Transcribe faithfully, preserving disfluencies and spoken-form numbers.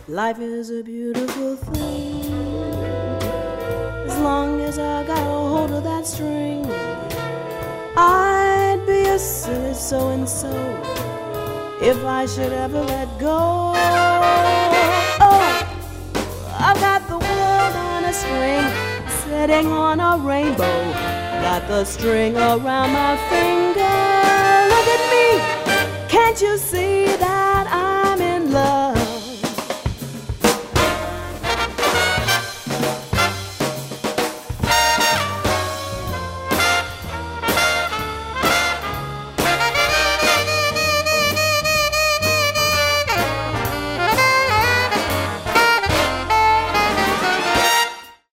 Life is a beautiful thing. As long as I got a hold of that string, I'd be a silly so-and-so if I should ever let go. Oh, I've got the world on a string, sitting on a rainbow. Got the string around my finger. Look at me, can't you see?